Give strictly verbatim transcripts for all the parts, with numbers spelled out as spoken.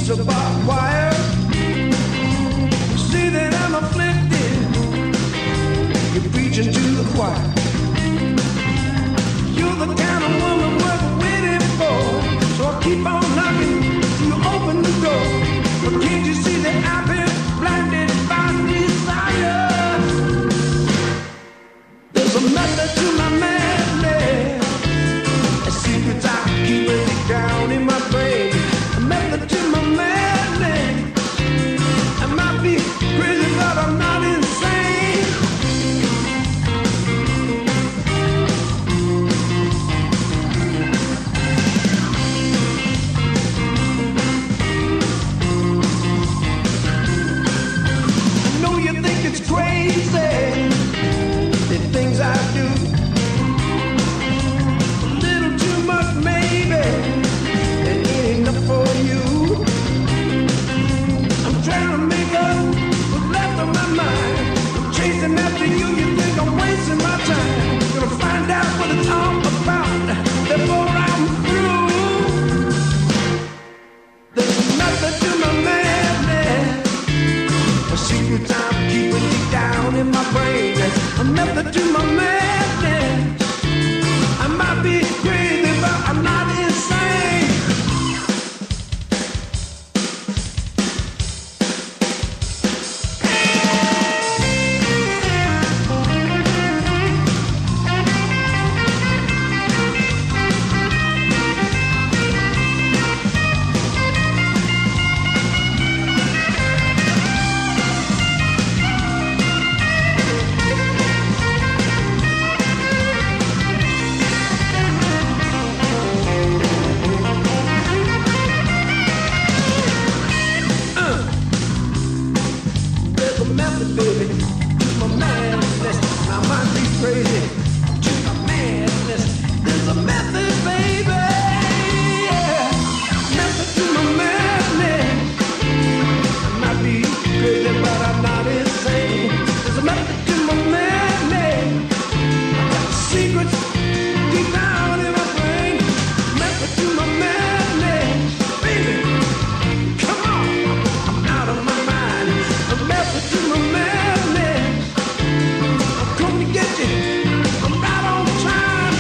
piece of barbed wire. You say that I'm afflicted. You're preaching to the choir. You're the kind of woman worth waiting for. So I keep on knocking till you open the door. But can't you see that I've been blinded by desire? There's a method to my madness. A secret I keep it down in my brain. A method to my madness. I might be crazy, but I'm not insane. I know you think it's crazy, the things I do. A little too much, maybe. It ain't enough for you. I'm trying to make up what's left of my mind. I'm chasing after you. You think I'm wasting my time? Gonna find out what it's all about before I'm through. There's a method to my madness. A secret I'm keeping deep down in my brain. A method to my madness. I might be crazy, but I'm not insane. There's a method, baby, to my madness. I might be crazy, to my madness. There's a method, baby, yeah. Method to my madness. I might be crazy, but I'm not insane. There's a method to my madness. I got secrets deep down in my brain. Method to my madness, baby. Come on, I'm out of my mind. A method to my madness. I'm coming to get you. I'm right on time.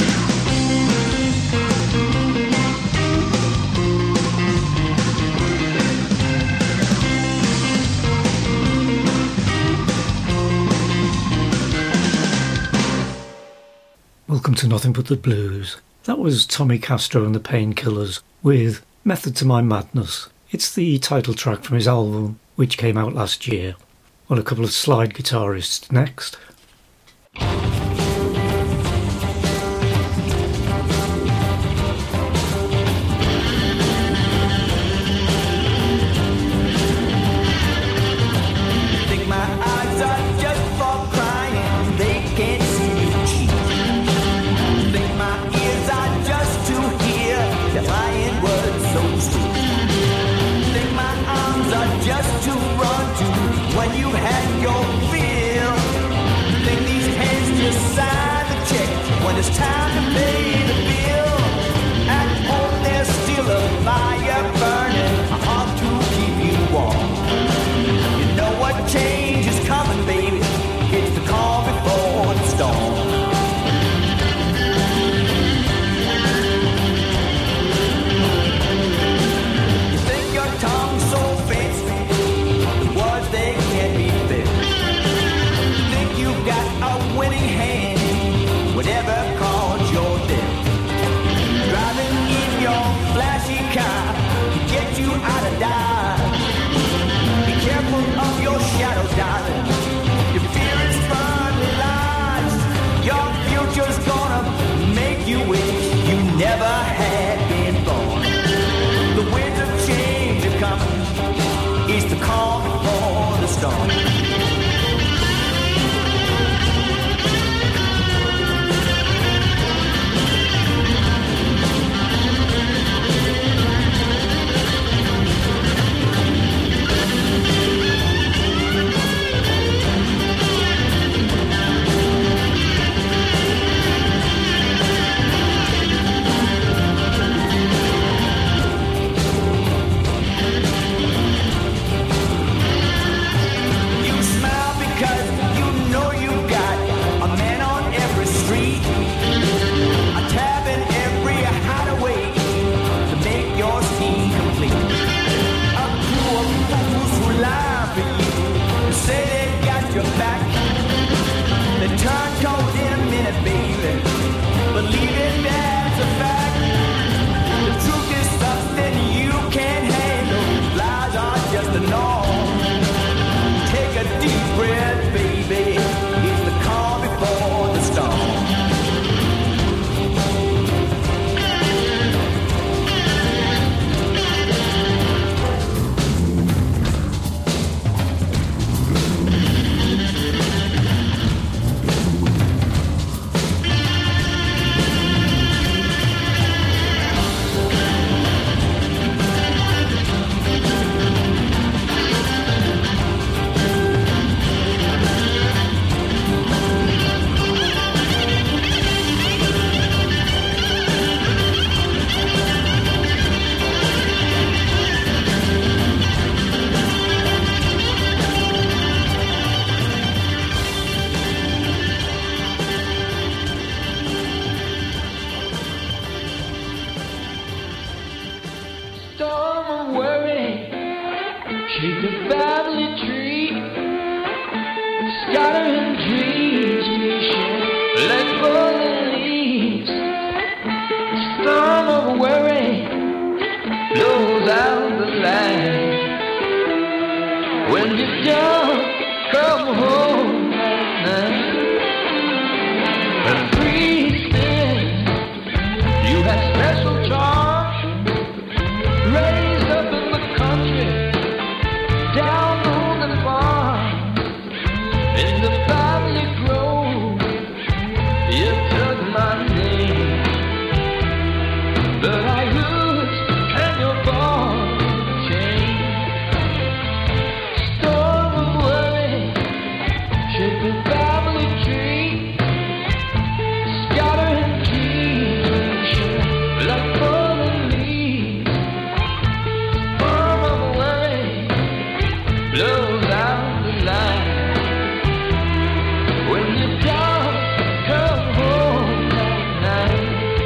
Welcome to Nothing But the Blues. That was Tommy Castro and the Painkillers with Method to My Madness. It's the title track from his album, which came out last year. Well, a couple of slide guitarists next. Think my eyes are just for crying, they can't see you cheat. Think my ears are just to hear the lying words so sweet. Think my arms are just to run to when you had your fill. Think these hands just sign the check when it's time to pay the bill. At home there's still a fire burning, a heart to keep you warm. You know what change is coming, baby. It's the calm before the storm. You think your tongue's so fancy, the words they can't be fed. You think you got a winning hand, whatever caused your death. shake the family tree, scattering dreams we share like falling leaves. Storm of worry blows out the light. When you don't come home at night, and breathing, you had special charge, raised up in the country, down on the farm, in the family grove, you took my name, but I used and your bond changed. Storm of worry, shake the family tree, scattering dreams like falling leaves. Storm of worry blows out the light. When you don't come home at night.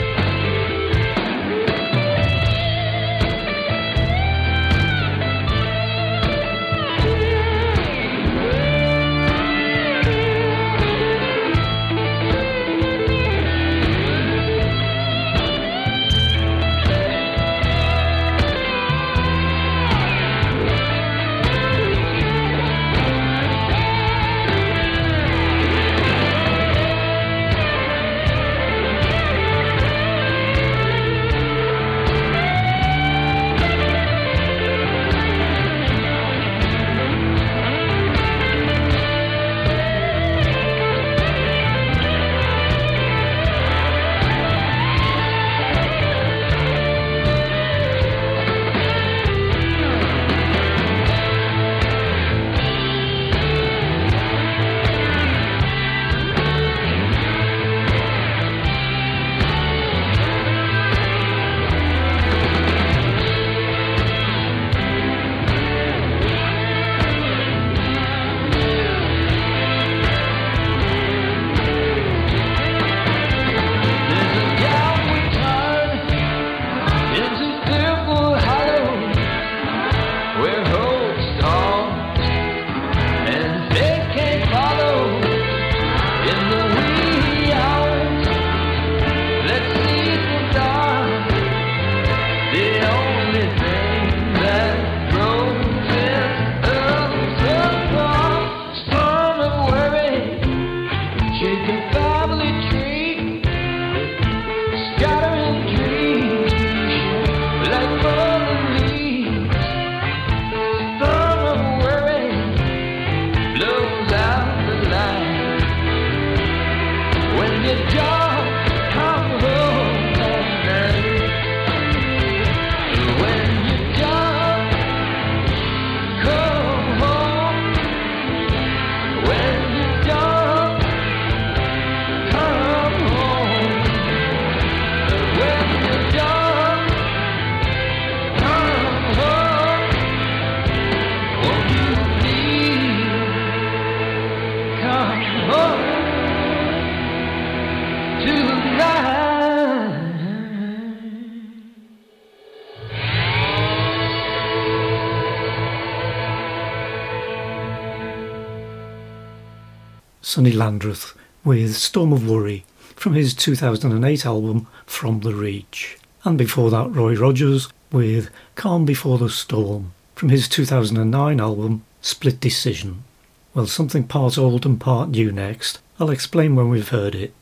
Sonny Landreth with Storm of Worry from his two thousand eight album From the Reach. And before that, Roy Rogers with Calm Before the Storm from his two thousand nine album Split Decision. Well, something part old and part new next. I'll explain when we've heard it.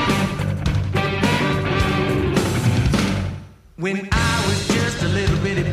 When I was just a little bitty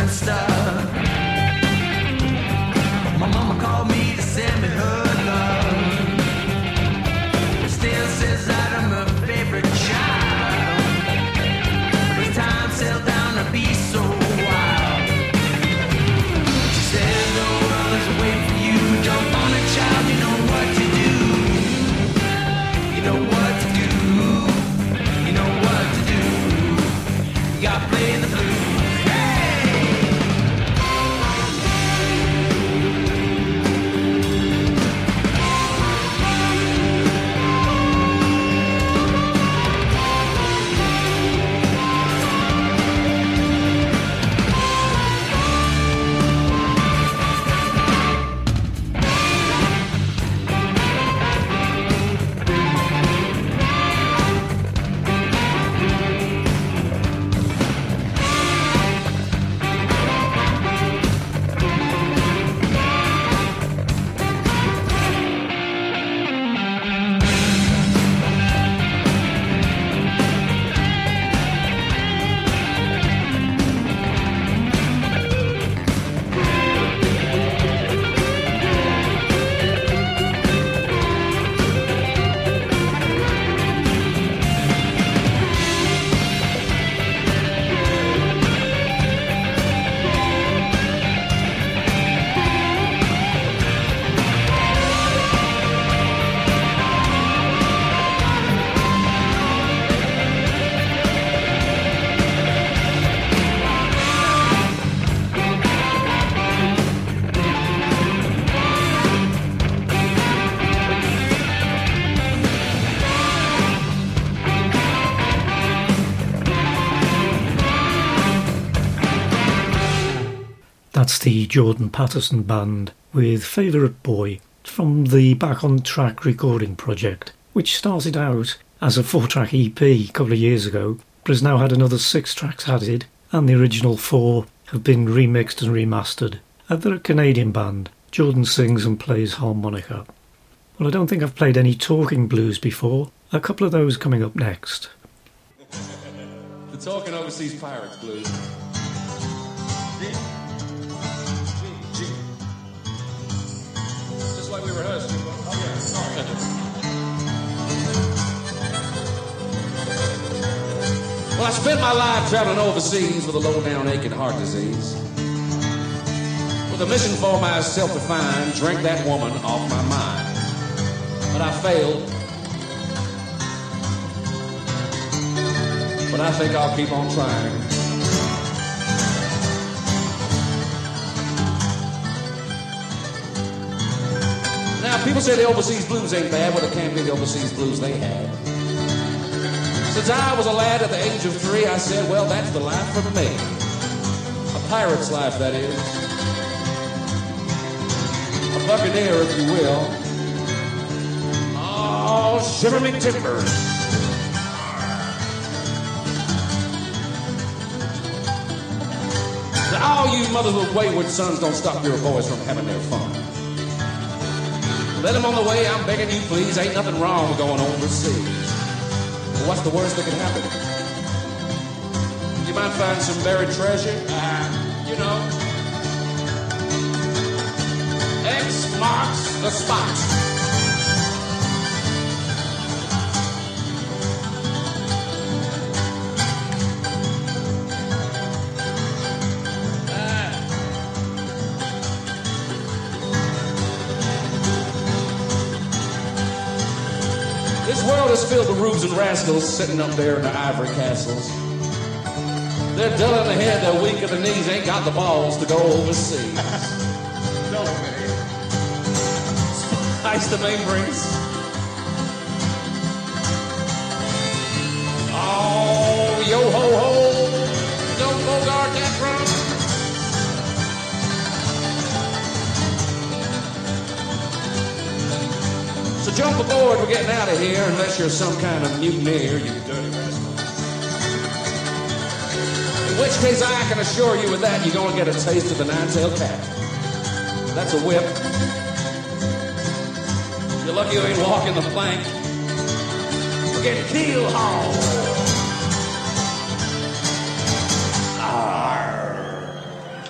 and stuff. My mama called me to send me her love. Still says that I'm her favorite child. But time settled down to be so wild. She said the world is waiting for you. Jump on it, child, you know what to do. You know what to do. You know what to do. You gotta play the blues. That's the Jordan Patterson Band with Favourite Boy from the Back on Track recording project, which started out as a four-track E P a couple of years ago, but has now had another six tracks added, and the original four have been remixed and remastered. Uh, they're a Canadian band. Jordan sings and plays harmonica. Well, I don't think I've played any talking blues before. A couple of those coming up next. The Talking Overseas Pirates Blues. Just like we rehearsed. Oh, yeah. Sorry. Well, I spent my life traveling overseas with a low-down aching heart disease. With a mission for myself to find, drink that woman off my mind. But I failed. But I think I'll keep on trying. Now, people say the overseas blues ain't bad, but it can't be the overseas blues they had. Since I was a lad at the age of three, I said, well, that's the life for me. A pirate's life, that is. A buccaneer, if you will. Oh, shiver me timbers. To all you mothers with wayward sons, don't stop your boys from having their fun. Let them on the way, I'm begging you, please. Ain't nothing wrong with going overseas. But what's the worst that can happen? You might find some buried treasure. Uh, you know. X marks the spot. This world is filled with rubes and rascals sitting up there in their ivory castles. They're dull in the head, they're weak in the knees, ain't got the balls to go overseas. No, man. Spice the mainbrains. Oh, yo ho ho, don't bogart that drum. So jump aboard, we're getting out of here, unless you're some kind of mutineer, you dirty rascal. In which case, I can assure you with that, you're going to get a taste of the nine-tailed cat. That's a whip. You're lucky you ain't walking the plank. We're getting keel-hauled. Arr.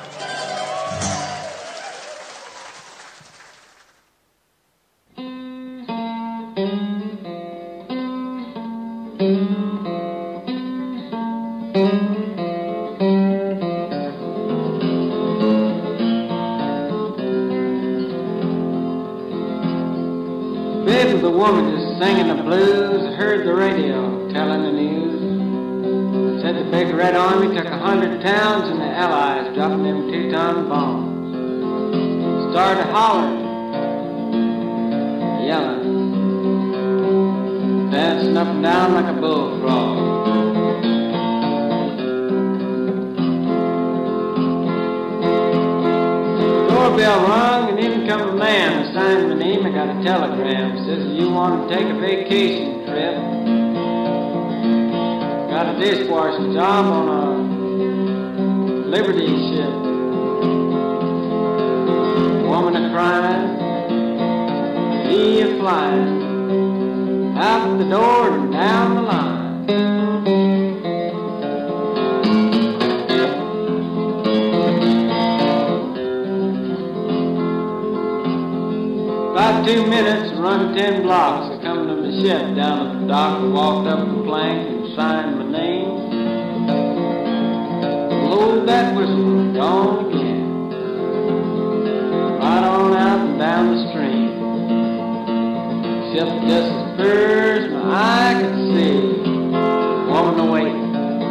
a woman just singing the blues. I heard the radio telling the news. Said the big Red Army took a hundred towns and the Allies dropping them two-ton bombs. Started hollering, yelling, dancing up and down like a bullfrog. Doorbell rung and in come a man who signed my name. I got a telegram, says you want to take a vacation trip. Got a dishwasher job on a Liberty ship. Woman a crying, he a flying, out the door and down the line. About two minutes, run ten blocks. I come to my ship down at the dock. I walked up the plank and signed my name. Blowed that whistle, gone again. Right on out and down the stream. Ship just as clear as my eye could see. Woman awake.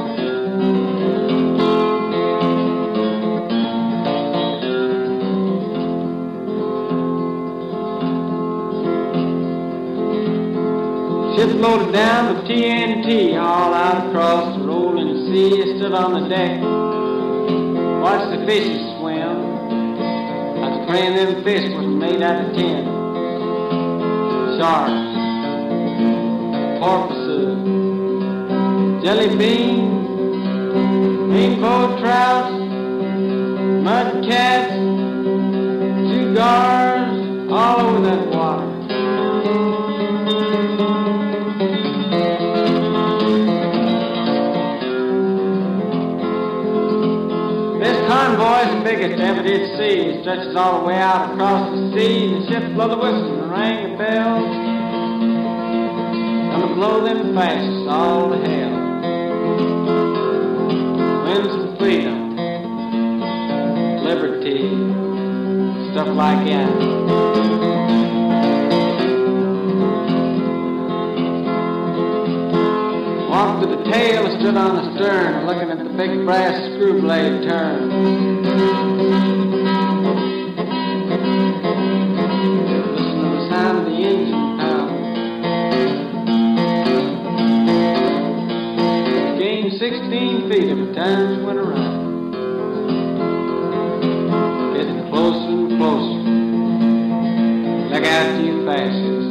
Ship loaded down with T N T all out across the rolling sea. I stood on the deck, watched the fishes swim. I was praying them fish was made out of tin. Sharks, porpoises, jelly beans, rainbow trouts, mud cats, cigars, all over that water. Convoy's the biggest ever did see. It stretches all the way out across the sea. The ship blew the whistle and rang the bell. Gonna blow them fascists all to hell. Win some freedom, liberty, stuff like that. Walked to the tail, I stood on the stern, looking at the big brass screw blade turn. Listen to the sound of the engine power. Gained sixteen feet every time she went around. Getting closer and closer. Look out, you fascists.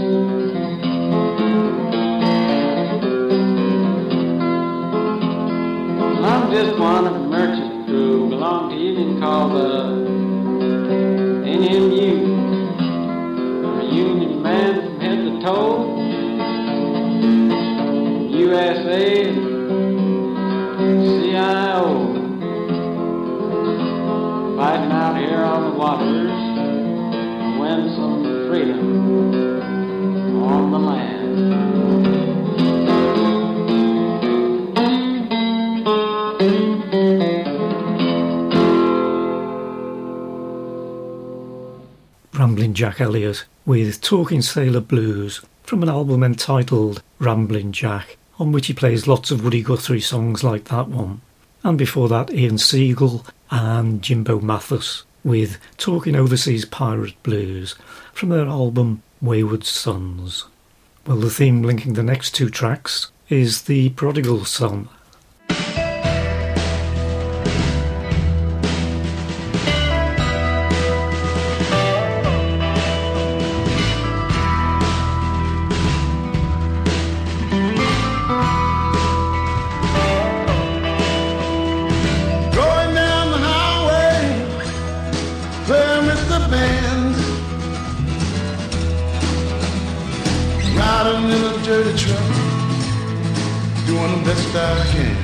I'm just one of the merchant crew, belong to a union called the N M U. I'm a union man from head to toe. U S A and C I O. Fighting out here on the waters to win some freedom on the land. Ramblin' Jack Elliott with Talking Sailor Blues from an album entitled Ramblin' Jack, on which he plays lots of Woody Guthrie songs like that one. And before that, Ian Siegel and Jimbo Mathus with Talking Overseas Pirate Blues from their album Wayward Sons. Well, the theme linking the next two tracks is The Prodigal Son. Dirty truck, doing the best I can.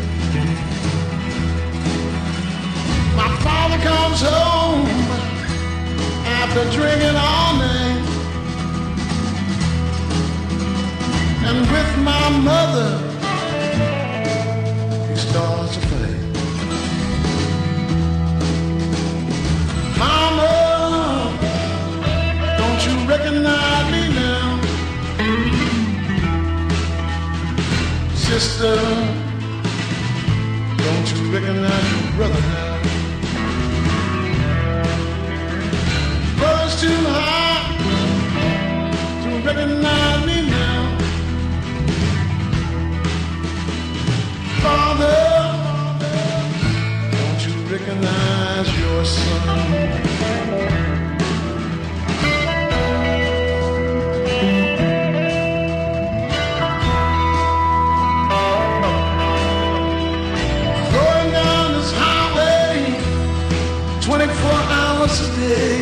My father comes home after drinking all night, and with my mother he starts to play. Mama, don't you recognize me now? Sister, don't you recognize your brother now? Brother's too high to recognize me now. Father, don't you recognize your son? twenty-four hours a day,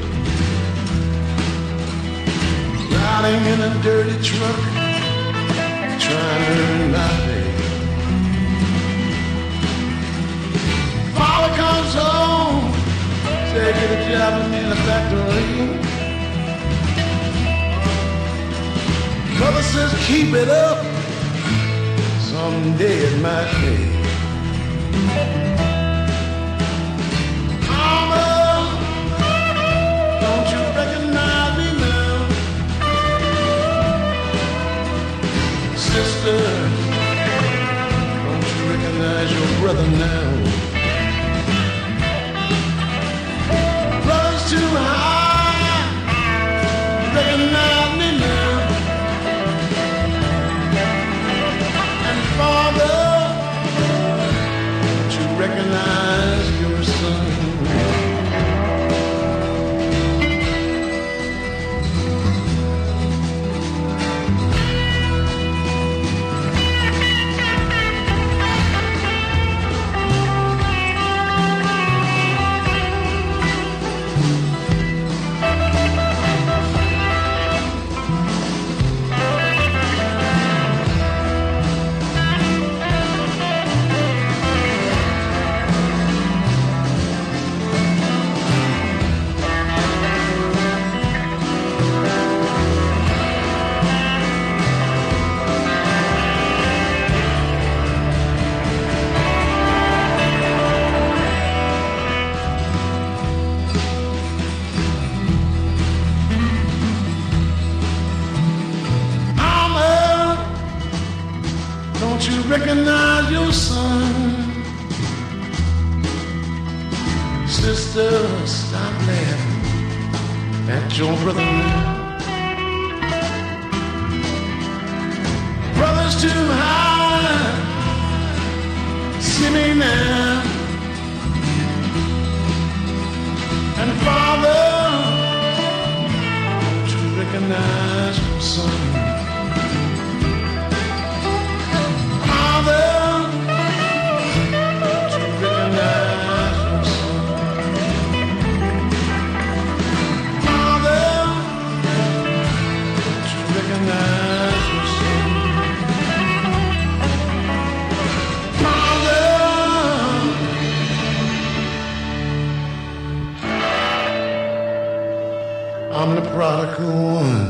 riding in a dirty truck, trying to earn my pay. Father comes home, taking a job in the factory. Mother says, keep it up, someday it might pay. Sister, don't you recognize your brother now? Brother's too high, recognize me now. And Father, don't you recognize your son? Recognize your son. Sister, stop laughing at your brother now. Brother's too high, see me now. And Father, don't you recognize your son? I'm the prodigal one.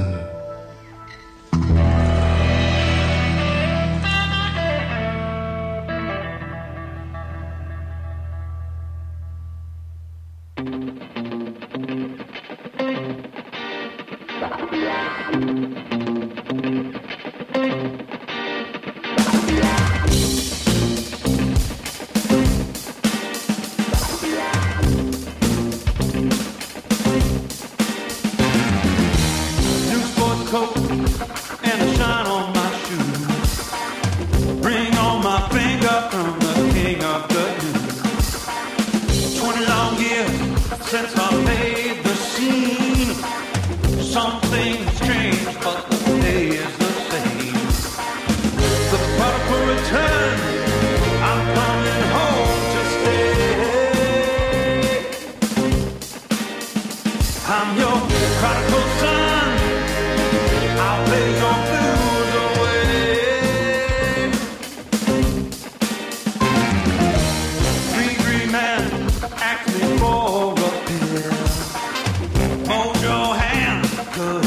Hold your hand, 'cause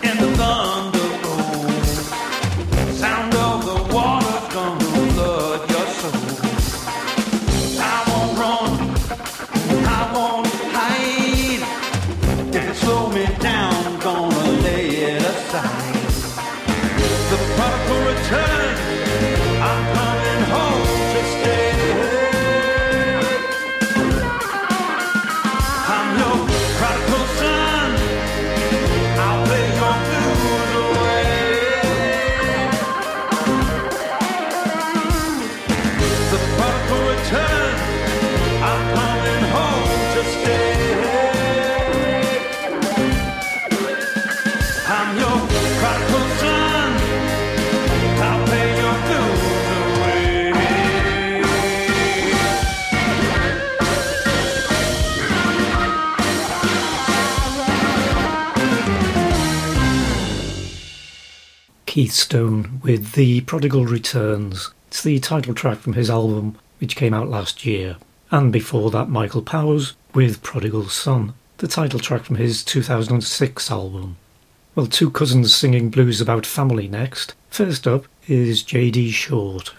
and the thunder roll. Sound of the water's gonna flood your soul. I won't run, I won't hide. If it slow me down, gonna lay it aside. The prodigal return, I'm coming home to stay. I'm your prodigal son, I'll play your blues away. The prodigal return, I'm coming home to stay. I'm your prodigal son, I'll play your blues away. Keith Stone with The Prodigal Returns. It's the title track from his album, which came out last year. And before that, Michael Powers with Prodigal Son, the title track from his two thousand six album. Well, two cousins singing blues about family next. First up is J D Short.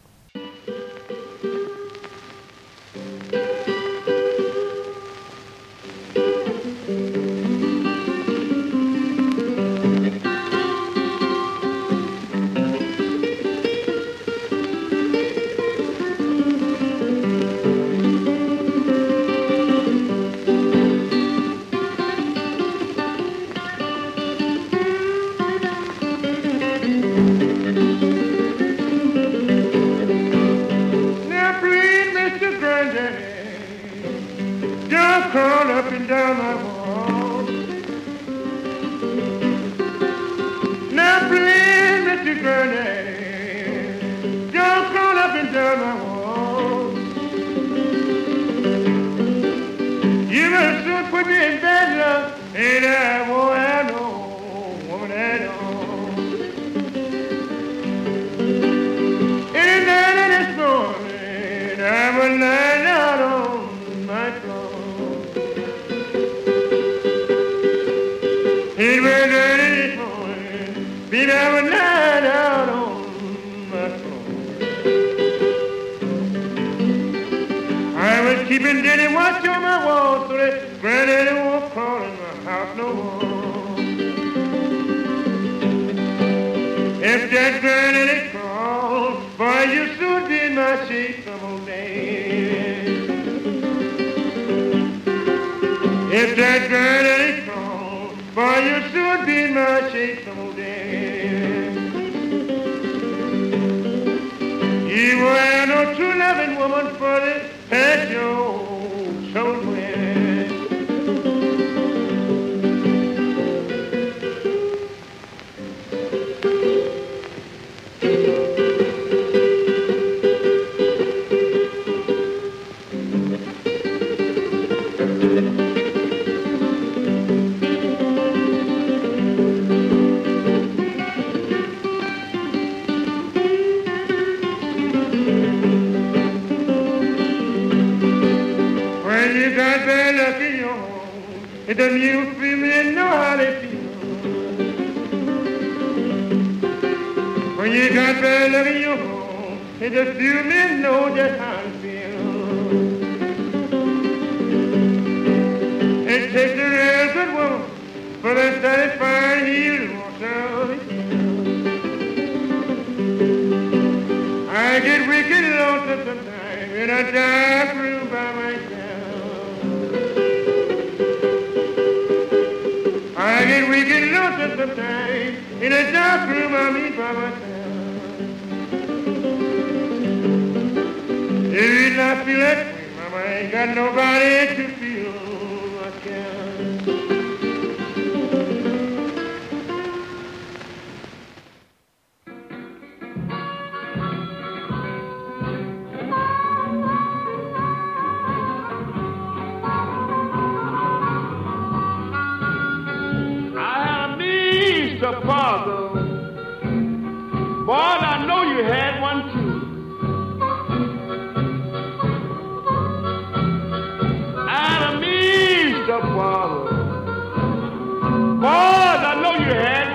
Now please, Mister Granddaddy, just crawl up and down my wall. Now please, Mister Granddaddy, just crawl up and down my wall. You must soon put me in bed, love, and I won't have no woman at all. Any night of this morning, I will lie out on my floor. It was early this morning, baby, I will lie out on my floor. I was keeping Daddy watch on my wall so that Granddaddy won't crawl in my house no more. If that Granddaddy crawls, boy, you soon be in my shape some old day. If that Granddaddy crawls, boy, you soon be in my shape some old day. You will have no true loving woman for this past your troubled way. When you got bad luck in your home, it doesn't you feel me know how they feel. When you got bad luck in your home, it just few men know just how to feel. It takes a real good woman for that satisfying healing water. I get wicked lonesome sometimes in a dark room by myself. I get wicked lonesome sometimes in a dark room I mean by myself. If I feel that way, mama, I ain't got nobody to feel like that. I had a Mister Father. Boy, I know you had one too. I had a Mister Father. Boy, I know you had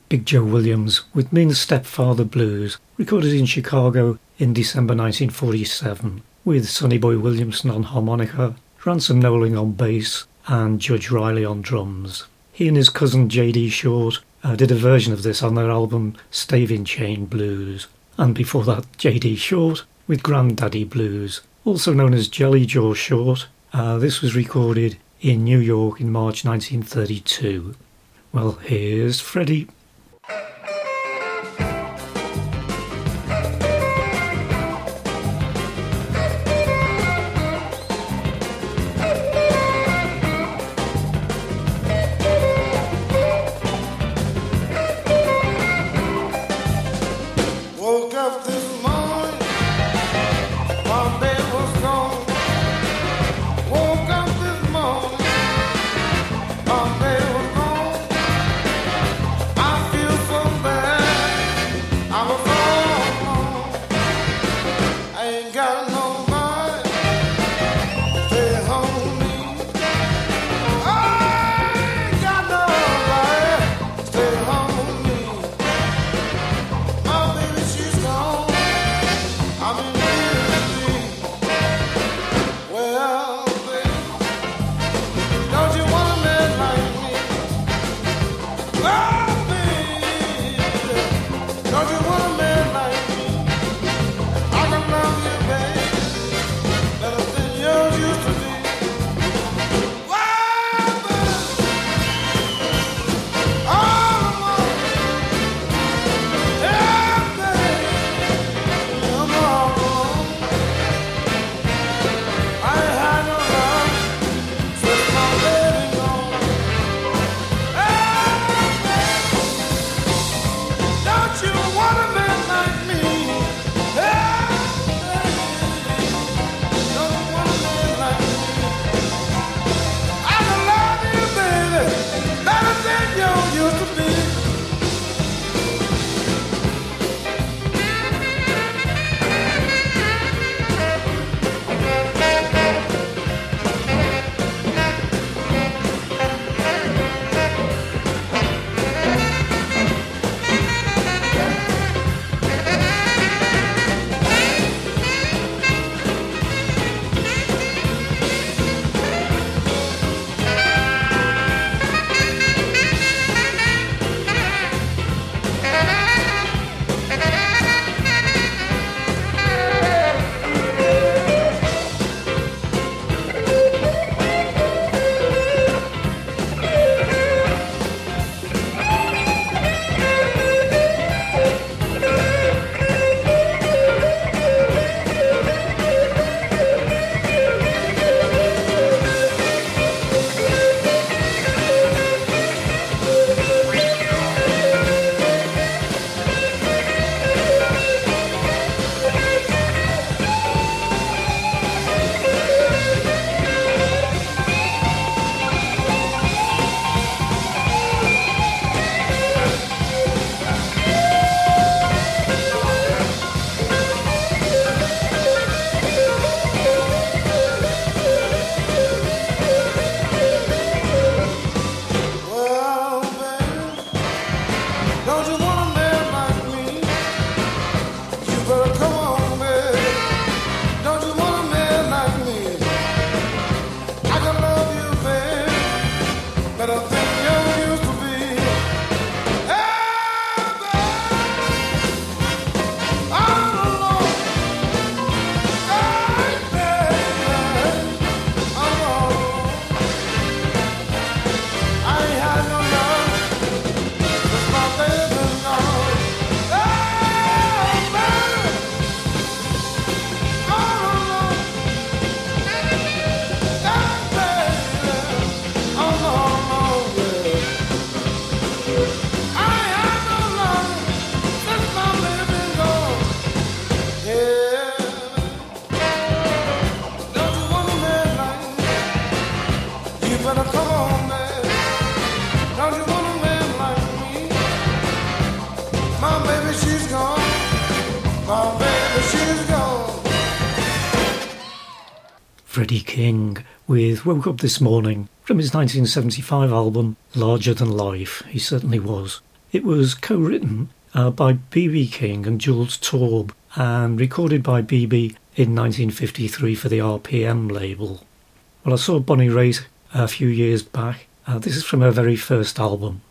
Big Joe Williams with Means Stepfather Blues, recorded in Chicago in December nineteen forty-seven, with Sonny Boy Williamson on harmonica, Ransom Knowling on bass, and Judge Riley on drums. He and his cousin J D Short uh, did a version of this on their album Staving Chain Blues, and before that J D Short with Granddaddy Blues, also known as Jelly Jaw Short. Uh, this was recorded in New York in March nineteen thirty-two. Well, here's Freddie. Woke up this morning, my bed was gone. Woke up this morning, my bed was gone. I feel so bad, I was all alone. I ain't got nobody to stay home with me. I ain't got nobody to stay home with me. My baby, she's gone. I'm in misery. Well, baby, don't you want a man like me? Oh, baby, don't you want a man like me? I can love you, baby, better than you used to be. Well, baby, all I want, yeah, baby, I'm all alone. I ain't had no love since my baby gone. Hey, don't you want a man like me? Hey, don't you want a man like me? I can love you, baby, better than you used to be. Well, baby, don't you want a man like me? You better come on, baby. Don't you want a man like me? I can love you, baby, better than you used to be. Hey, baby, all alone. Hey, baby, I'm all alone. I ain't had no love since my baby's gone. Hey, baby, all alone. Hey, baby, I'm all alone, yeah. I ain't had no love since my baby's gone. Yeah, don't you want a man like me? You better come on, man. Don't you want a man like me? My baby, she's gone. My baby, she's gone. Freddie King with Woke Up This Morning from his nineteen seventy-five album Larger Than Life. He certainly was. It was co-written uh, by B B King and Jules Taube and recorded by B B in nineteen fifty-three for the R P M label. Well, I saw Bonnie Raitt a few years back. Uh, this is from her very first album.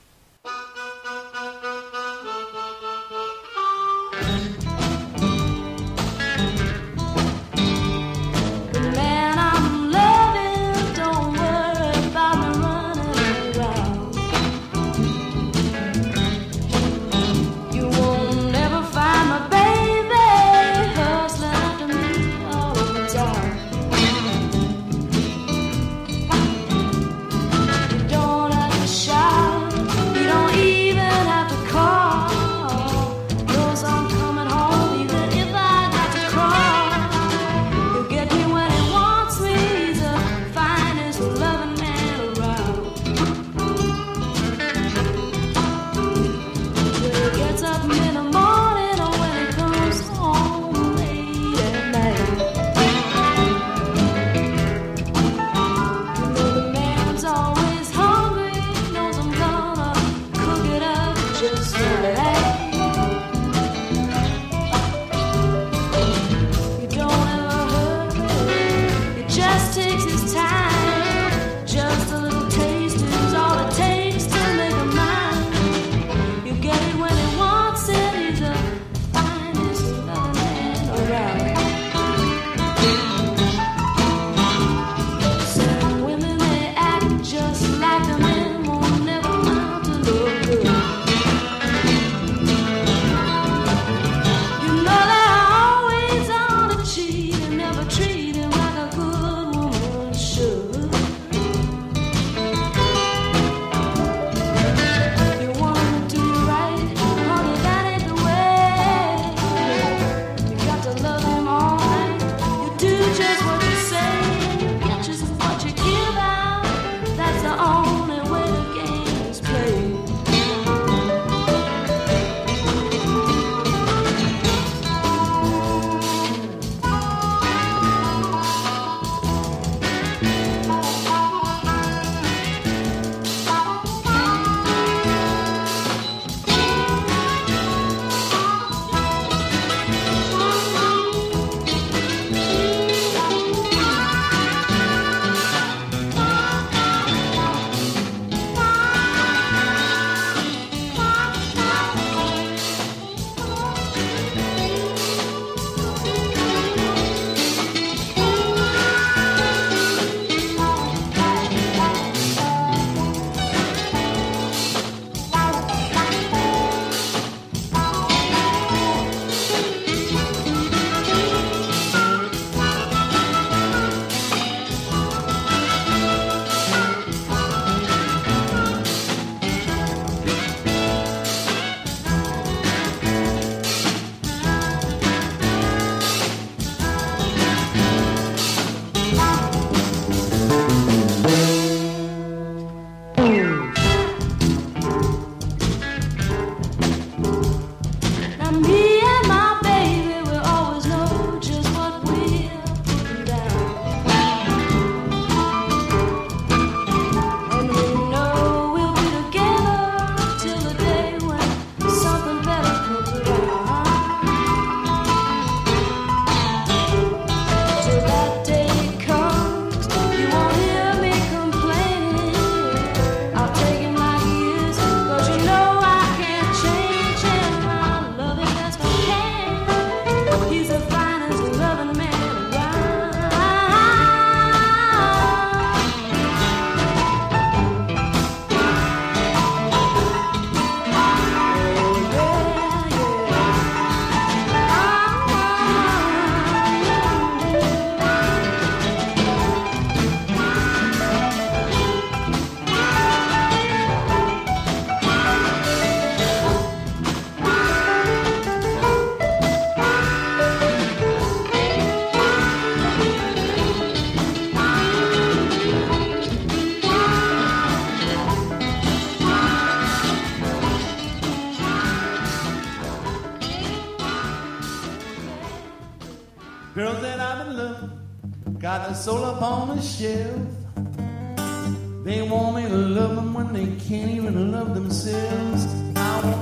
Girls that I've been loving got their soul up on the shelf. They want me to love them when they can't even love themselves. I want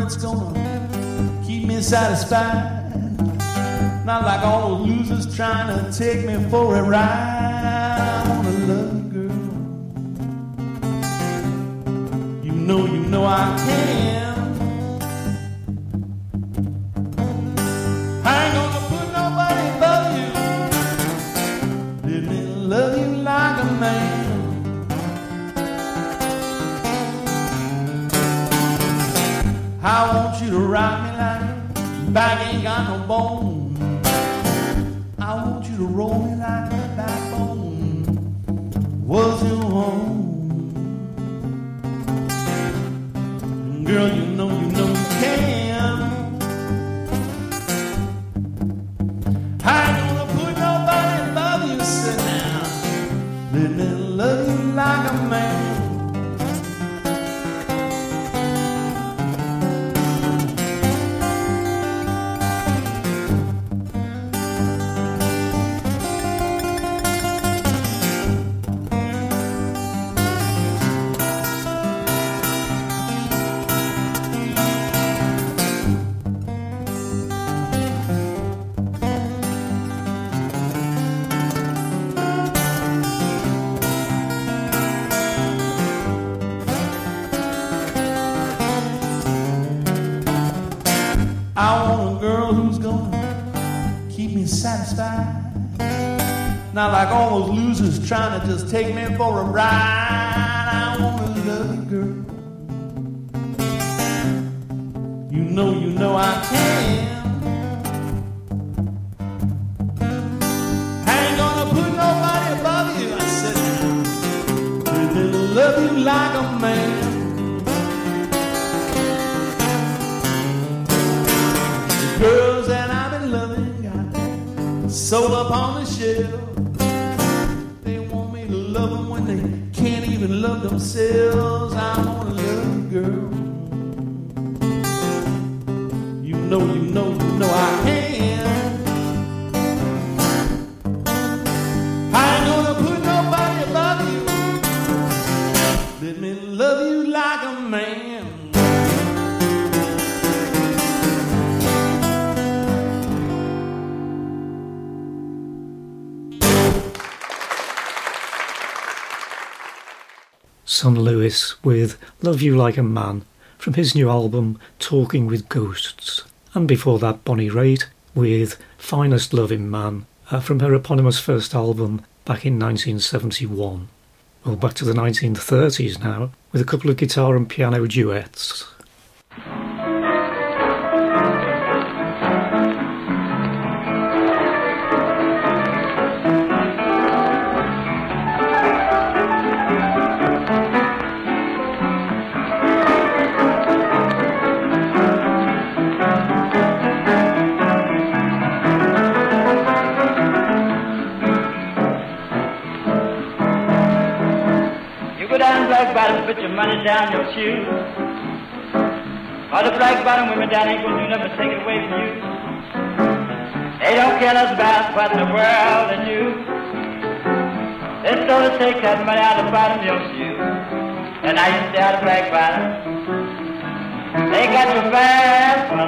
that's gonna keep me satisfied. Not like all those losers trying to take me for a ride. I wanna love you, girl. You know, you know I can. I ain't gonna put nobody above you. Let me love you like a man. I want you to rock me like a back ain't got no bone. I want you to roll me like a backbone was your home. Girl, you know, you know you can. I ain't gonna put nobody above you, sit down. Let me love you like a man. I want a girl who's gonna keep me satisfied. Not like all those losers trying to just take me for a ride. I wanna love you, girl. You know, you know I can. I ain't gonna put nobody above you. I said, let me love you like a man. Girls that I've been loving got sold up on the shelf. They want me to love them when they can't even love themselves. I wanna love you, girl. You know, you know, you know I can. I ain't gonna put nobody above you. Let me love you like a man. Son Lewis with Love You Like a Man from his new album Talking with Ghosts. And before that, Bonnie Raitt with Finest Loving Man uh, from her eponymous first album back in nineteen seventy-one. Well, back to the nineteen thirties now with a couple of guitar and piano duets. Put your money down your shoes. All the black bottom women down ain't gonna do nothing but take it away from you. They don't care nothing about what in the world they do. They're so to take that money out of the bottom of your shoe. And now you stay out of black bottom. They got your fast put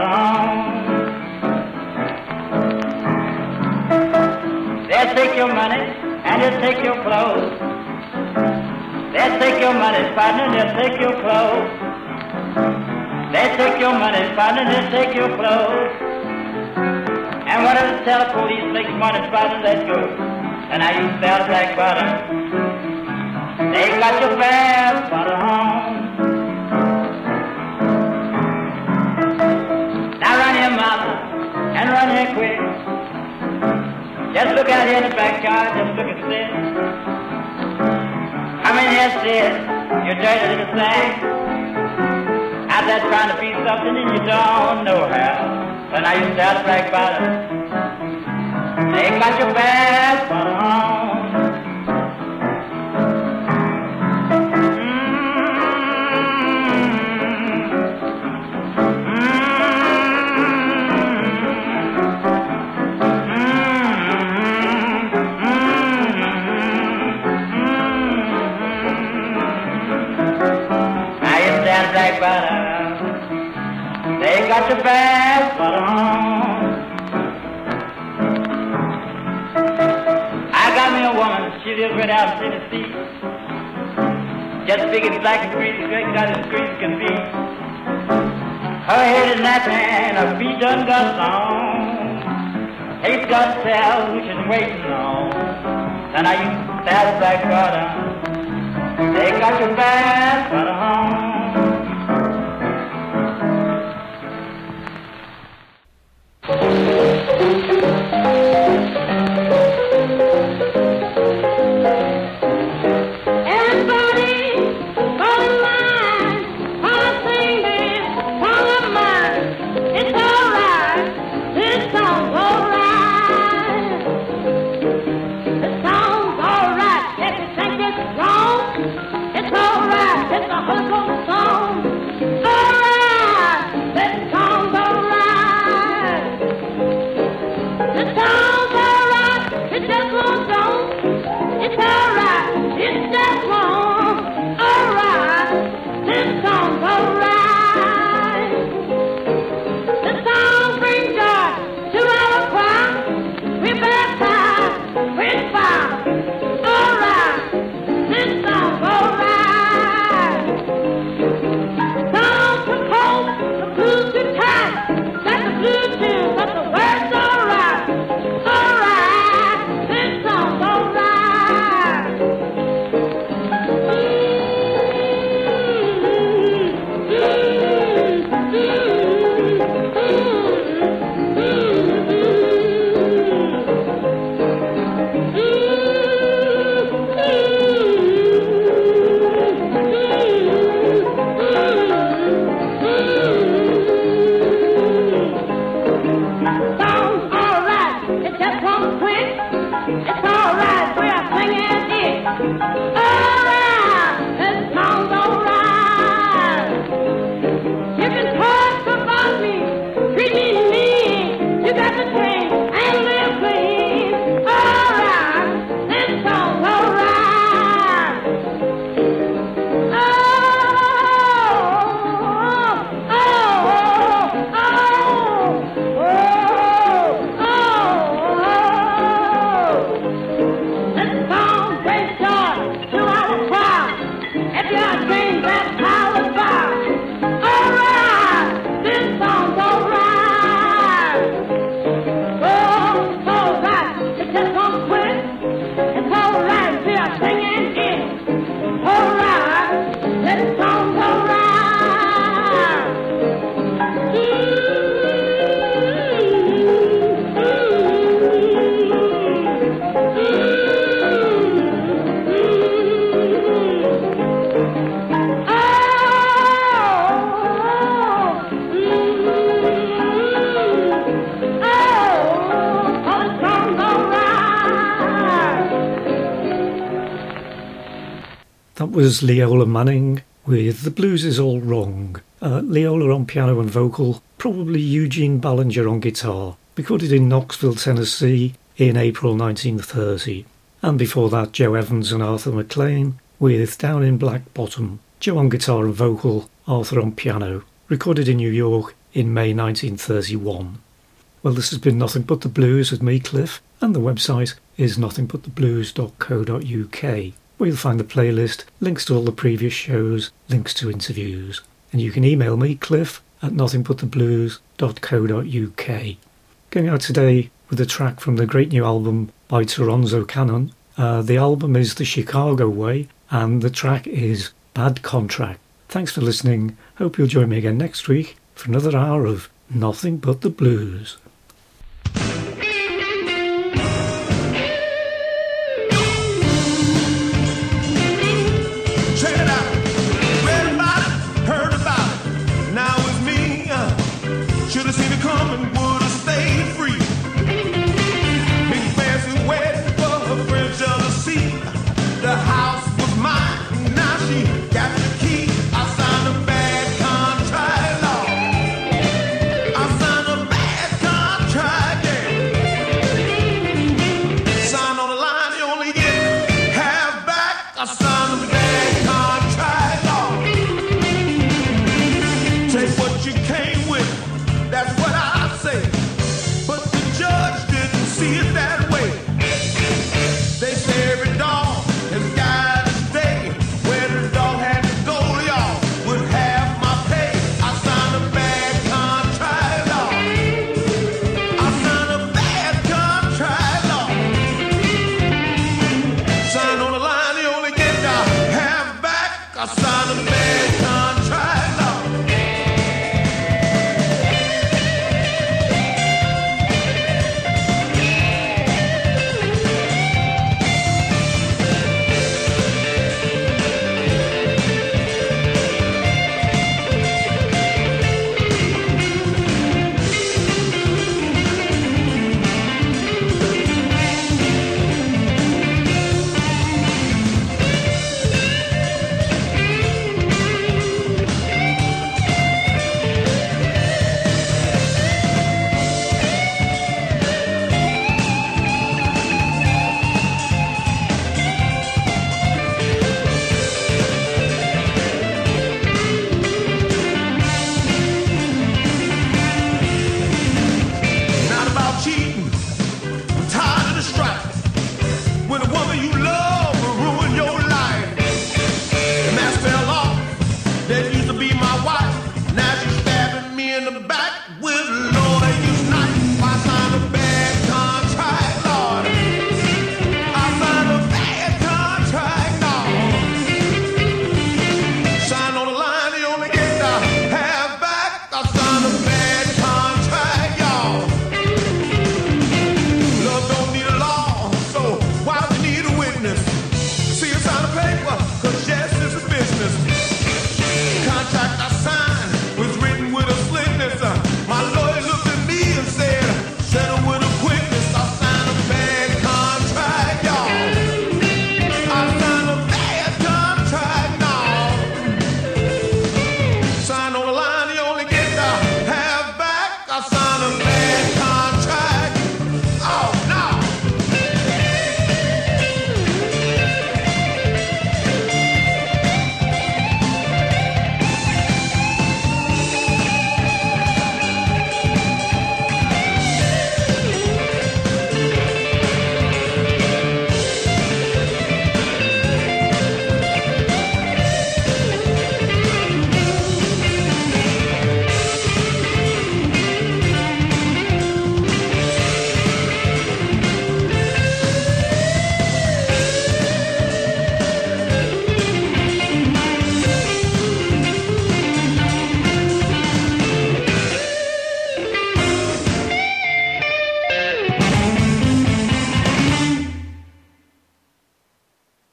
on. They'll take your money and they'll take your clothes. They'll take your money, partner, they'll take your clothes. They'll take your money, partner, they'll take your clothes. And what does tell the police make money, partner, let's go. And I used to sell black bottom. They got your fast bottom home. Now run here, mama, and run here quick. Just look out here in the backyard, just look and sit. Come in here, sis, you dirty little thing. Out there trying to be something and you don't know how. And I used to have black bottom. They got your fast bottom. got your bags for the home. I got me a woman, she lives right out in Tennessee. Just big and black and greasy, great got as greasy can be. Her head is napping, her feet done got long. He's got cells which is waiting on. And I used to sell black butter. They got your bags for the home. Was Leola Manning with The Blues Is All Wrong. Uh, Leola on piano and vocal, probably Eugene Ballinger on guitar, recorded in Knoxville, Tennessee in April nineteen thirty. And before that, Joe Evans and Arthur McLean with Down in Black Bottom, Joe on guitar and vocal, Arthur on piano, recorded in New York in May nineteen thirty-one. Well, this has been Nothing But the Blues with me, Cliff, and the website is nothing but the blues dot co dot uk. Where you'll find the playlist, links to all the previous shows, links to interviews. And you can email me, Cliff, at nothing but the blues dot co dot uk. Going out today with a track from the great new album by Toronzo Cannon. Uh, the album is The Chicago Way, and the track is Bad Contract. Thanks for listening. Hope you'll join me again next week for another hour of Nothing But the Blues.